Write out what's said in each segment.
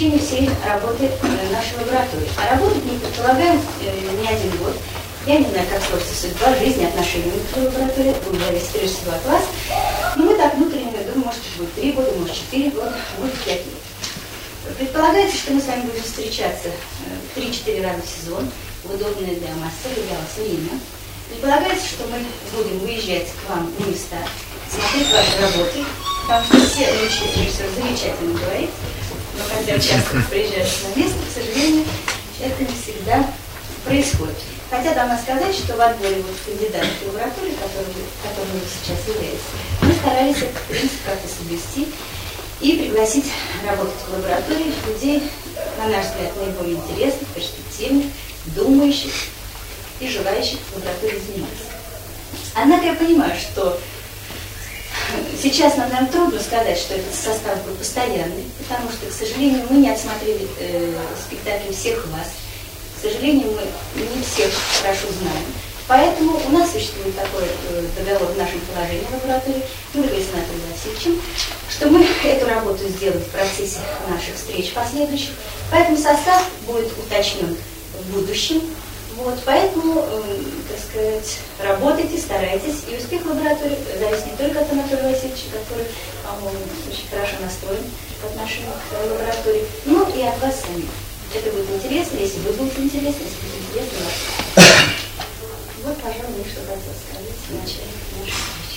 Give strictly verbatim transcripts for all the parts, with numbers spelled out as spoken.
течение всей работы нашей лаборатории. А работать не предполагает не один год. Я не знаю, как сложится судьба, жизнь, отношения к лаборатории, будет зависеть прежде всего от вас. Но мы так внутренне думаем, может, это будет три года, может, четыре года, может, пять лет. Предполагается, что мы с вами будем встречаться три-четыре раза в сезон в удобное для массы, для вас время. Предполагается, что мы будем выезжать к вам в места, смотреть ваши работы, потому что все научные режиссеры замечательно говорит, но когда часто приезжаешь на место, к сожалению, это не всегда происходит. Хотя должна сказать, что в отборе вот кандидатов в лабораторию, которым вы сейчас являетесь, мы старались этот принцип как-то соблюсти и пригласить работать в лаборатории людей, на наш взгляд, наиболее интересных, перспективных, думающих и желающих в лаборатории заниматься. Однако я понимаю, что сейчас нам, наверное, трудно сказать, что этот состав был постоянный, потому что, к сожалению, мы не отсмотрели э, спектакли всех вас. К сожалению, мы не всех хорошо знаем. Поэтому у нас существует такой э, договор в нашем положении в лаборатории, Юрием Анатольевичем Васильевичем, что мы эту работу сделаем в процессе наших встреч последующих. Поэтому состав будет уточнен в будущем. Вот, поэтому, э, так сказать, работайте, старайтесь, и успех лаборатории зависит не только от Анатолия Васильевича, который, по-моему, очень хорошо настроен в отношении к лаборатории, но и от вас самих. Это будет интересно, если вы будете интересны, если будет интересно вас. Вот, пожалуй, что хотел сказать в начале нашей встречи.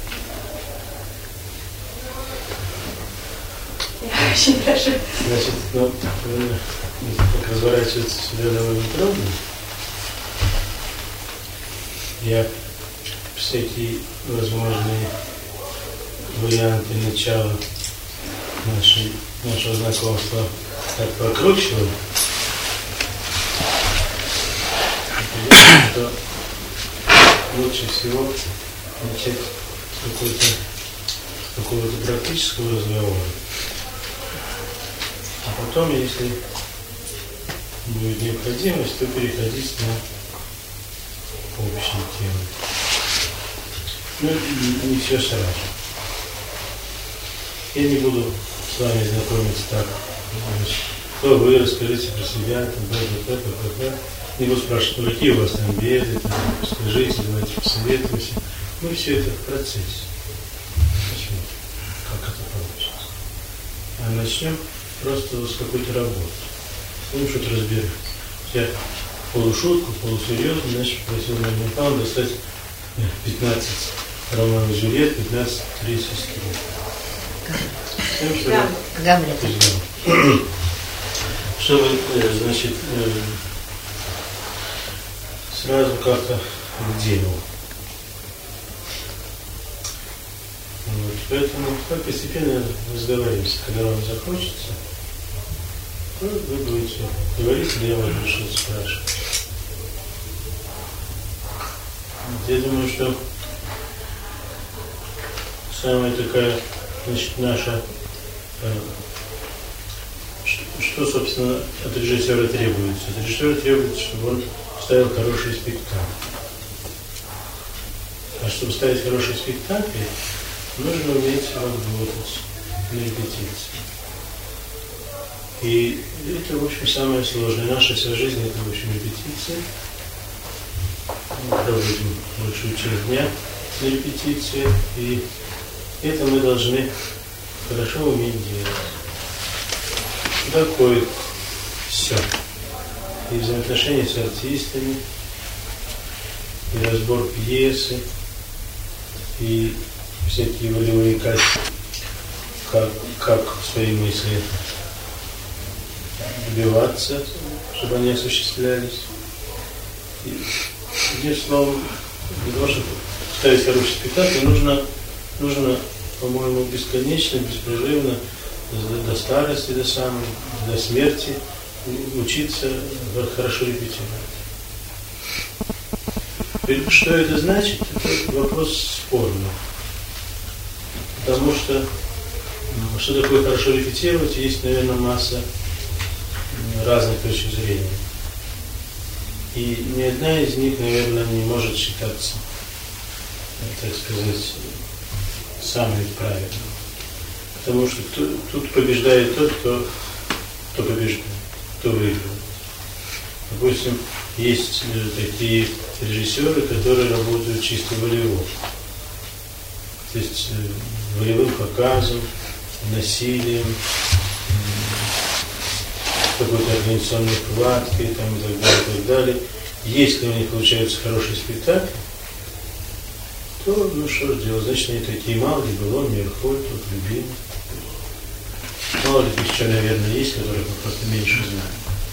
Я очень прошу. Значит, ну, как разворачиваться сюда довольно трудно. Я всякие возможные варианты начала нашей, нашего знакомства так прокручивал, что лучше всего начать с какого-то какого-то практического разговора. А потом, если будет необходимость, то переходить на общие темы. Ну, не, не все сразу. Я не буду с вами знакомиться так. Кто вы, расскажите про себя, там, да, да, да, да, да. Не буду спрашивать, ну, какие у вас там беды, там, скажите, давайте посоветуемся. Ну, все это в процессе. Почему? Как это получится? А начнем просто с какой-то работы. Ну, что-то разберем. Я полушутку, полусерьезно, значит, попросил Марию Михайловну достать пятнадцать романов Жюльет, пятнадцать три сестры. Гамлет. Чтобы, значит, сразу как-то к делу. Вот, поэтому так постепенно разговариваемся, когда вам захочется. Ну, вы будете говорить, или я вас решил спрашивать. Вот, я думаю, что самая такая, значит, наша, э, что, что, собственно, от режиссера требуется? От режиссера требуется, чтобы он ставил хороший спектакль. А чтобы ставить хороший спектакль, нужно уметь работать на репетиции. И это, в общем, самое сложное. Наша вся жизнь – это, в общем, репетиция. Мы проводим большую часть дня на репетиции, и это мы должны хорошо уметь делать. Такое все. И взаимоотношения с артистами, и разбор пьесы, и всякие волевые качества, как, как свои мысли добиваться, чтобы они осуществлялись. И, одним словом, для того, чтобы ставить хороший спектакль, нужно, нужно, по-моему, бесконечно, беспрерывно, до, до старости, до самой, до смерти учиться хорошо репетировать. И что это значит? Это вопрос спорный. Потому что, что такое хорошо репетировать, есть, наверное, масса разных точек зрения. И ни одна из них, наверное, не может считаться, так сказать, самой правильной. Потому что тут побеждает тот, кто, кто побеждает, кто выигрывает. Допустим, есть такие режиссеры, которые работают чисто волево. То есть волевым показом, насилием, какой-то организационной хваткой там, и так далее, и так далее. Если у них получается хороший спектакль, то, ну что же делать, значит, они такие, мало ли было, Мирхольд, вот любимый. Мало ли еще, наверное, есть, которых мы просто меньше знаем.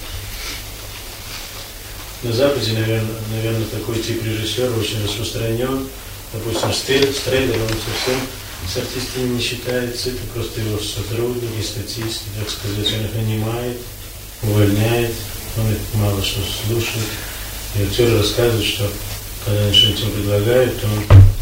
На Западе, наверное, наверное, такой тип режиссера очень распространен. Допустим, Стреллер, он совсем с артистами не считается, это просто его сотрудники, статисты, так сказать, он их нанимает, увольняет, он их мало что слушает. И актеры рассказывают, что когда они что-нибудь ему предлагают, то он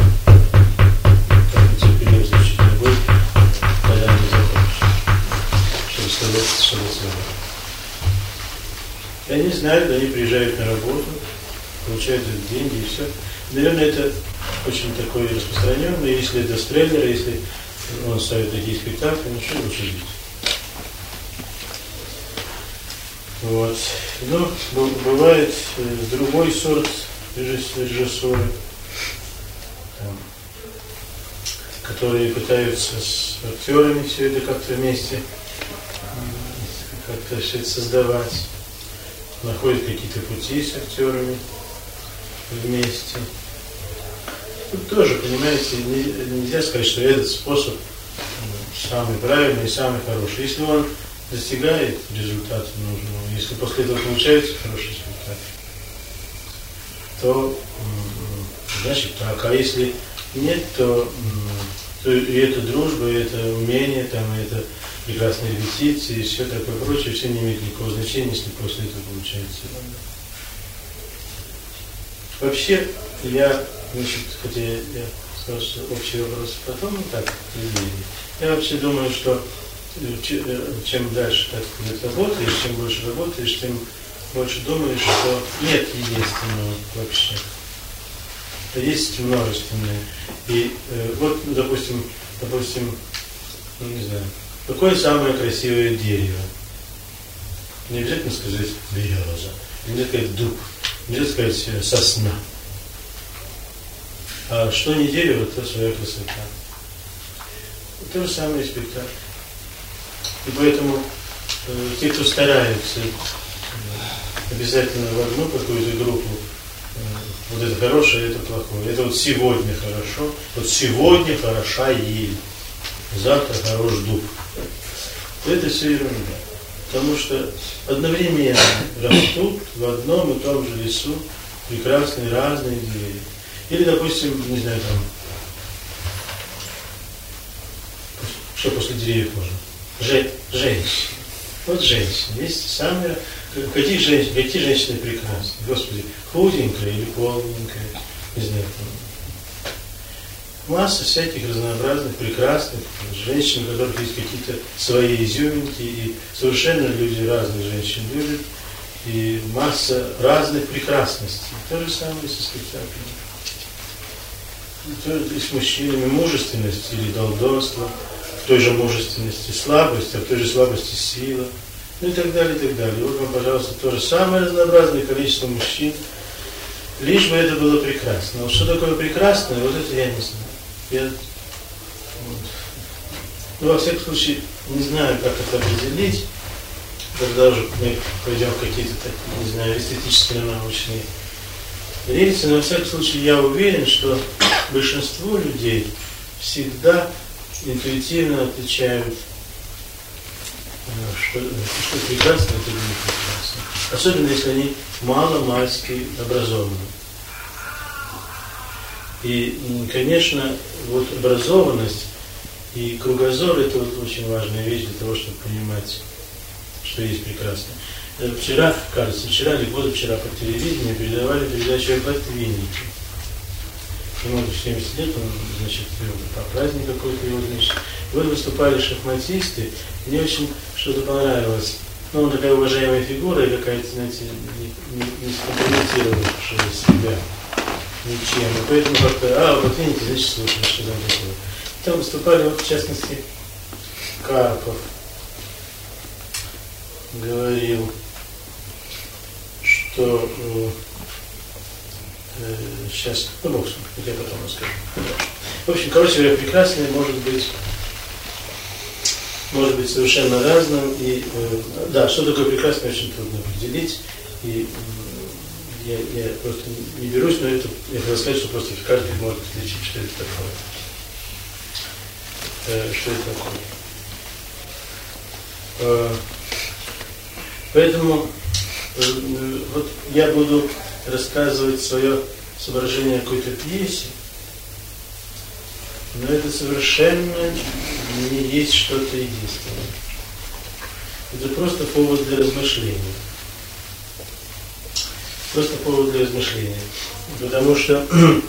так нетерпеливо звучит на бой, когда они закончат, чтобы сказать, что это свобода. И они знают, они приезжают на работу, получают деньги и все. Наверное, это очень такое распространенное, если это Стреллер, если он ставит такие спектакли, ну что лучше жить. Вот. Но бывает другой сорт режиссеры, которые пытаются с актерами все это как-то вместе как-то все это создавать, находят какие-то пути с актерами вместе. Тут тоже, понимаете, нельзя сказать, что этот способ самый правильный и самый хороший. Если он достигает результата нужного, если после этого получается хороший спектакль, то значит так. А если нет, то, то и эта дружба, и это умение, там, и это прекрасные репетиции, и все такое прочее, все не имеет никакого значения, если после этого получается. Вообще, я, значит, хотя я сказал, что общий вопрос потом, ну так, я вообще думаю, что чем дальше, так сказать, работаешь, чем больше работаешь, тем больше думаешь, что нет единственного вообще. Есть множественное. И э, вот, допустим, допустим, ну не знаю, какое самое красивое дерево? Не обязательно сказать береза, не обязательно сказать дуб, не обязательно сказать сосна. А что не дерево, то своя красота. То же самое и спектакль. И поэтому э, те, кто стараются э, обязательно в одну какую-то группу, э, вот это хорошее, это плохое, это вот сегодня хорошо, вот сегодня хороша ель, завтра хорош дуб. Это все ерунда. Потому что одновременно растут в одном и том же лесу прекрасные разные деревья. Или, допустим, не знаю, там, что после деревьев можно? Же, женщины. Вот женщины. Есть самые... Какие женщины, какие женщины прекрасны? Господи, худенькая или полненькая, не знаю, там. Масса всяких разнообразных, прекрасных женщин, у которых есть какие-то свои изюминки, и совершенно люди разных женщин любят, и масса разных прекрасностей. То же самое со спектаклями. И с мужчинами мужественность или долдонство, в той же мужественности слабость, а в той же слабости сила, ну и так далее, и так далее. Вот вам, пожалуйста, тоже самое разнообразное количество мужчин, лишь бы это было прекрасно. Но что такое прекрасное, вот это я не знаю. Я, вот. Ну, во всяком случае, не знаю, как это определить, когда уже мы пойдем в какие-то такие, не знаю, эстетические научные рельсы, но во всяком случае я уверен, что большинство людей всегда интуитивно отличают, что, что прекрасно, это не прекрасно. Особенно, если они мало-мальски образованы. И, конечно, вот образованность и кругозор – это вот очень важная вещь для того, чтобы понимать, что есть прекрасное. Вчера, кажется, вчера или позавчера по телевидению передавали передачу о Ботвиннике. Ему семьдесят лет, он, значит, по праздник какой-то его, значит. И вот выступали шахматисты, мне очень что-то понравилось. Ну, он такая уважаемая фигура, и какая-то, знаете, не, не, не скомпрометировавшая себя ничем. И поэтому как-то, а, Ботвинники, значит, слушаем, что там такое. Там выступали, вот, в частности, Карпов. говорил, что э, э, сейчас, ну, бог с ним, я потом расскажу. В общем, короче говоря, прекрасное может быть, может быть совершенно разным. И, э, да, что такое прекрасное, очень трудно определить. И э, я, я просто не берусь, но это, я хотел сказать, что просто каждый может отличить, что это такое. Э, что это такое. Э, поэтому э, вот я буду рассказывать свое соображение о какой-то пьесе, но это совершенно не есть что-то единственное. Это просто повод для размышления. Просто повод для размышления. Потому что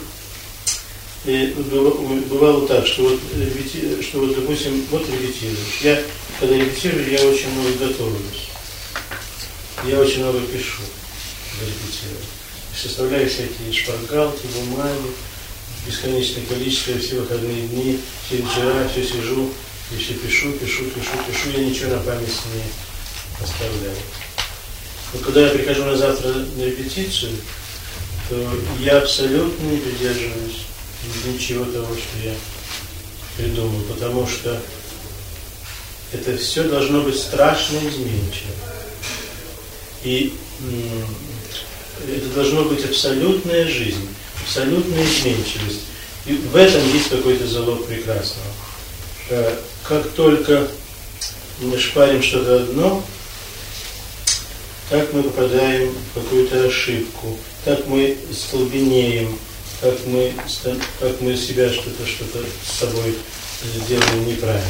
бывало так, что вот, что вот, допустим, вот репетируешь. Я, когда репетирую, я очень много готовлюсь. Я очень много пишу, когда репетирую. Составляю всякие шпаргалки, бумаги, бесконечное количество, все выходные дни, все вечера, все сижу, и все пишу, пишу, пишу, пишу, я ничего на память не оставляю. Но когда я прихожу на завтра на репетицию, то я абсолютно не придерживаюсь ничего того, что я придумал, потому что это все должно быть страшно изменчиво. И это должно быть абсолютная жизнь, абсолютная изменчивость. И в этом есть какой-то залог прекрасного. Как только мы шпарим что-то одно, так мы попадаем в какую-то ошибку, так мы столбенеем, так мы, так мы себя что-то, что-то с собой делаем неправильно.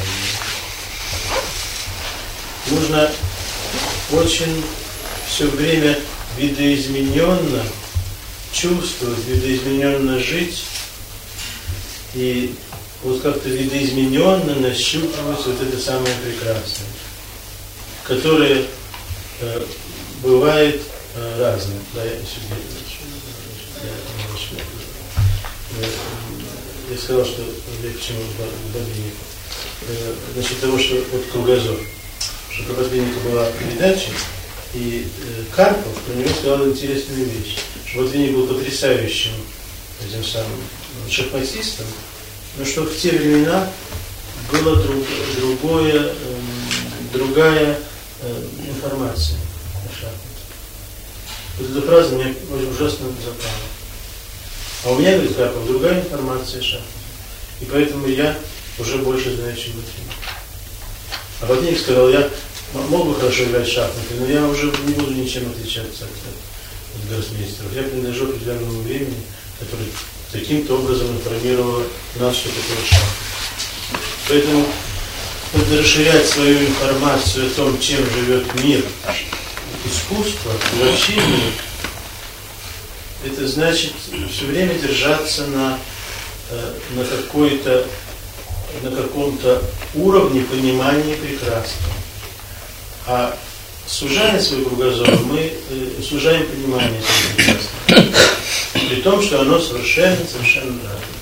Нужно очень все время видоизмененно чувствовать, видоизмененно жить и вот как-то видоизмененно нащупывать вот это самое прекрасное, которое э, бывает э, разным. Да, я, я, я сказал, что я к чему Бабиннику. Э, насчет того, что вот кругозор, что про Бабинника была передача, и э, Карпов про него сказал интересную вещь, что Ботвинник был потрясающим этим самым шахматистом, но что в те времена была друг, другое, э, другая э, информация о шахмате. Вот эта фраза мне ужасно запала. А у меня, говорит Карпов, другая информация о шахмате. И поэтому я уже больше знаю, чем Ботвинник. А Ботвинник сказал, я мог бы хорошо играть в шахматы, но я уже не буду ничем отличаться от, от гроссмейстеров. Я принадлежу определенному времени, которое каким-то образом информировало нас, что такое шахматы. Поэтому надо расширять свою информацию о том, чем живет мир, искусство, и вообще мир. Это значит все время держаться на, на какой-то, на каком-то уровне понимания прекрасного. А сужая свой кругозор, мы э, сужаем понимание этого прекрасного. При том, что оно совершенно, совершенно разное.